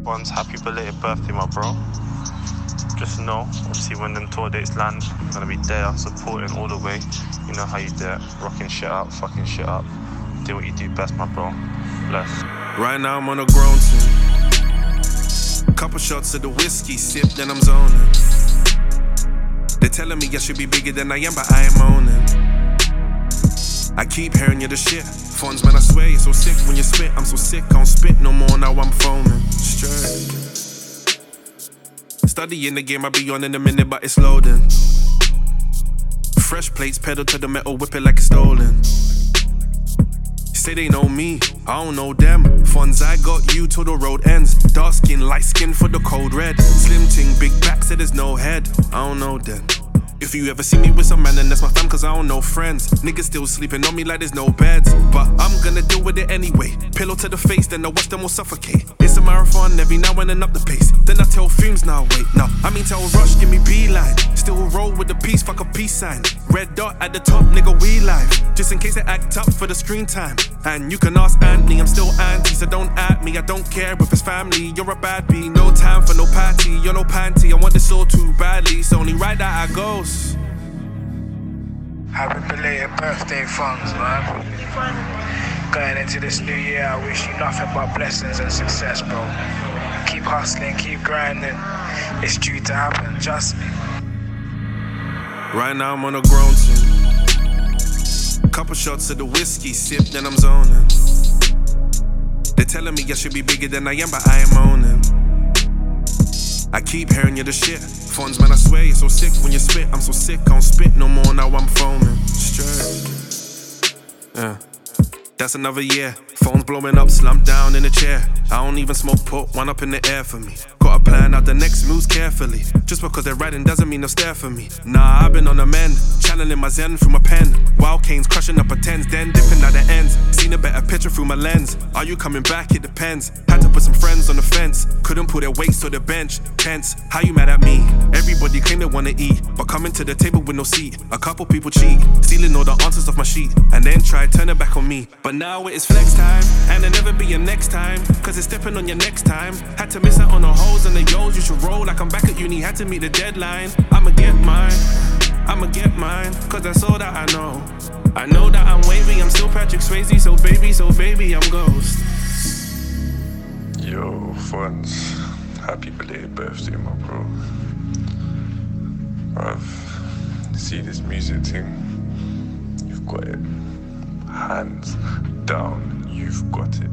Once, happy belated birthday, my bro. Just know, obviously, when them tour dates land, I'm gonna be there, supporting all the way. You know how you do it, rocking shit up, fucking shit up. Do what you do best, my bro. Bless. Right now I'm on a grown team. Couple shots of the whiskey, sip, then I'm zoning. They're telling me I should be bigger than I am, but I am owning. I keep hearing you're the shit. Funds, man, I swear you're so sick when you spit. I'm so sick, I don't spit no more, now I'm foaming. Straight. Studying the game, I'll be on in a minute, but it's loading. Fresh plates, pedal to the metal, whip it like it's stolen. Say they know me, I don't know them. Funds, I got you till the road ends. Dark skin, light skin for the cold red. Slim ting, big back, say there's no head. I don't know them. If you ever see me with some man, then that's my fam, cause I don't know friends. Niggas still sleeping on me like there's no beds, but I'm gonna deal with it anyway. Pillow to the face, then I watch them all suffocate. It's a marathon, every now and then up the pace. Then I tell Fumes, now wait, no, I mean tell Rush, give me beeline. Still roll with the peace, fuck a peace sign. Red dot at the top, nigga, we live. Just in case they act up for the screen time. And you can ask Anthony, I'm still anti, so don't at me. I don't care if it's family, you're a bad bee. No time for no party, you're no panty. I want this all too badly, it's only right that I goes. Happy belated birthday, Funds, man. Going into this new year, I wish you nothing but blessings and success, bro. Keep hustling, keep grinding. It's due to happen, trust me. Right now I'm on a grown team. Couple shots of the whiskey, sip, then I'm zoning. They're telling me I should be bigger than I am, but I am owning. I keep hearing you're the shit. Funds, man, I swear you're so sick when you spit. I'm so sick, I don't spit no more, now I'm foaming. Straight. Yeah. That's another year. Phone's blowing up, slumped down in a chair. I don't even smoke, put one up in the air for me. Gotta plan out the next moves carefully. Just because they're riding doesn't mean they'll stare for me. Nah, I've been on the mend, channeling my zen through my pen. Wild canes crushing up a tens, then dipping at the ends. Seen a better picture through my lens. Are you coming back? It depends. Had to put some friends on the fence. Couldn't put their weights to the bench. Tense, how you mad at me? Everybody claim they wanna eat, but coming to the table with no seat. A couple people cheat, stealing all the answers off my sheet, and then try turning back on me. But now it is flex time, and there'll never be a next time, cause it's stepping on your next time. Had to miss out on the hoes and the yo's. You should roll like I'm back at uni, had to meet the deadline. I'ma get mine, cause that's all that I know. I know that I'm wavy, I'm still Patrick Swayze, so baby, I'm Ghost. Yo, Funds, happy belated birthday, my bro. I've seen this music thing. You've got it. Hands down, you've got it.